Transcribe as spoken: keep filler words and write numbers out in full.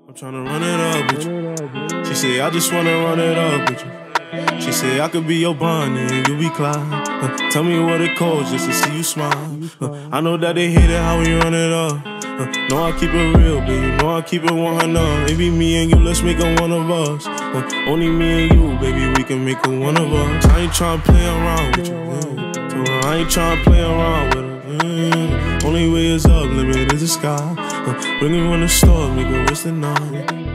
I'm tryna run it up with you. She said, I just wanna run it up with you. She said, I could be your Bonnie and you be Clyde. Uh, tell me what it costs just to see you smile. Uh, I know that they hate it how we run it up. Uh, know I keep it real, baby. Know I keep it one hundred. It be me and you, let's make it one of us. Uh, only me and you, baby, we can make it one of us. I ain't tryna play around with you. Yeah. So I ain't tryna play around with her. Mm. Only way is up, limit is the sky. Uh, bring it on the store, nigga, what's the nine?